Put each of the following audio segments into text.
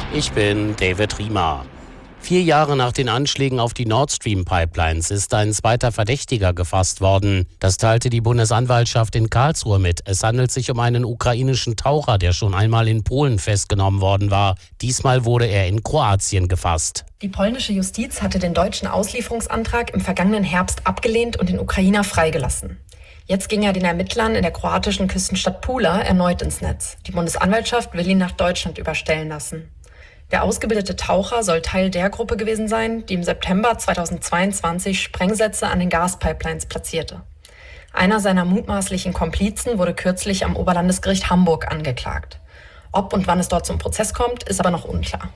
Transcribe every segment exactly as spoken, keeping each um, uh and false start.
Ich bin David Riemer. Vier Jahre nach den Anschlägen auf die Nord Stream Pipelines ist ein zweiter Verdächtiger gefasst worden. Das teilte die Bundesanwaltschaft in Karlsruhe mit. Es handelt sich um einen ukrainischen Taucher, der schon einmal in Polen festgenommen worden war. Diesmal wurde er in Kroatien gefasst. Die polnische Justiz hatte den deutschen Auslieferungsantrag im vergangenen Herbst abgelehnt und den Ukrainer freigelassen. Jetzt ging er den Ermittlern in der kroatischen Küstenstadt Pula erneut ins Netz. Die Bundesanwaltschaft will ihn nach Deutschland überstellen lassen. Der ausgebildete Taucher soll Teil der Gruppe gewesen sein, die im September zweitausendzweiundzwanzig Sprengsätze an den Gaspipelines platzierte. Einer seiner mutmaßlichen Komplizen wurde kürzlich am Oberlandesgericht Hamburg angeklagt. Ob und wann es dort zum Prozess kommt, ist aber noch unklar.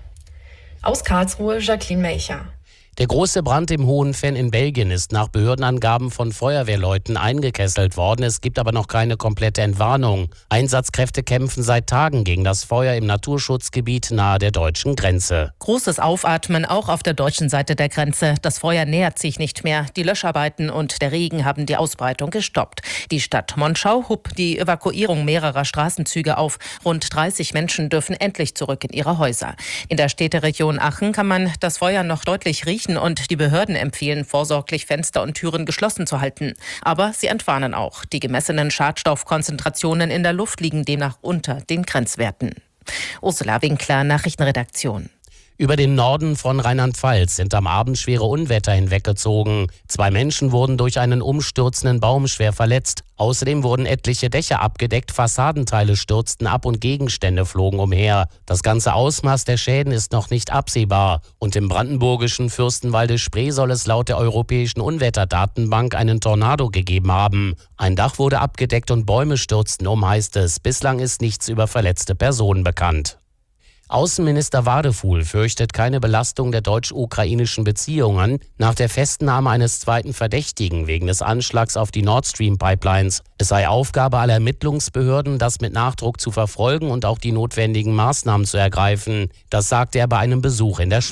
Aus Karlsruhe, Jacqueline Melcher. Der große Brand im Hohenfenn in Belgien ist nach Behördenangaben von Feuerwehrleuten eingekesselt worden. Es gibt aber noch keine komplette Entwarnung. Einsatzkräfte kämpfen seit Tagen gegen das Feuer im Naturschutzgebiet nahe der deutschen Grenze. Großes Aufatmen auch auf der deutschen Seite der Grenze. Das Feuer nähert sich nicht mehr. Die Löscharbeiten und der Regen haben die Ausbreitung gestoppt. Die Stadt Monschau hob die Evakuierung mehrerer Straßenzüge auf. Rund dreißig Menschen dürfen endlich zurück in ihre Häuser. In der Städteregion Aachen kann man das Feuer noch deutlich riechen. Und die Behörden empfehlen, vorsorglich Fenster und Türen geschlossen zu halten. Aber sie entwarnen auch. Die gemessenen Schadstoffkonzentrationen in der Luft liegen demnach unter den Grenzwerten. Ursula Winkler, Nachrichtenredaktion. Über den Norden von Rheinland-Pfalz sind am Abend schwere Unwetter hinweggezogen. Zwei Menschen wurden durch einen umstürzenden Baum schwer verletzt. Außerdem wurden etliche Dächer abgedeckt, Fassadenteile stürzten ab und Gegenstände flogen umher. Das ganze Ausmaß der Schäden ist noch nicht absehbar. Und im brandenburgischen Fürstenwalde-Spree soll es laut der Europäischen Unwetterdatenbank einen Tornado gegeben haben. Ein Dach wurde abgedeckt und Bäume stürzten um, heißt es. Bislang ist nichts über verletzte Personen bekannt. Außenminister Wadefuhl fürchtet keine Belastung der deutsch-ukrainischen Beziehungen nach der Festnahme eines zweiten Verdächtigen wegen des Anschlags auf die Nord Stream Pipelines. Es sei Aufgabe aller Ermittlungsbehörden, das mit Nachdruck zu verfolgen und auch die notwendigen Maßnahmen zu ergreifen. Das sagte er bei einem Besuch in der